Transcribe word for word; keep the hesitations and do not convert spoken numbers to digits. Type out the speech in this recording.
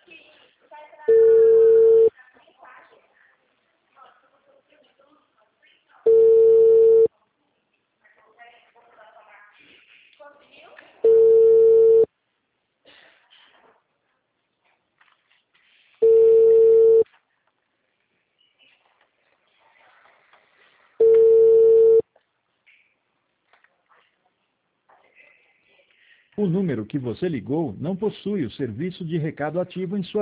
O número que você ligou não possui o serviço de recado ativo em sua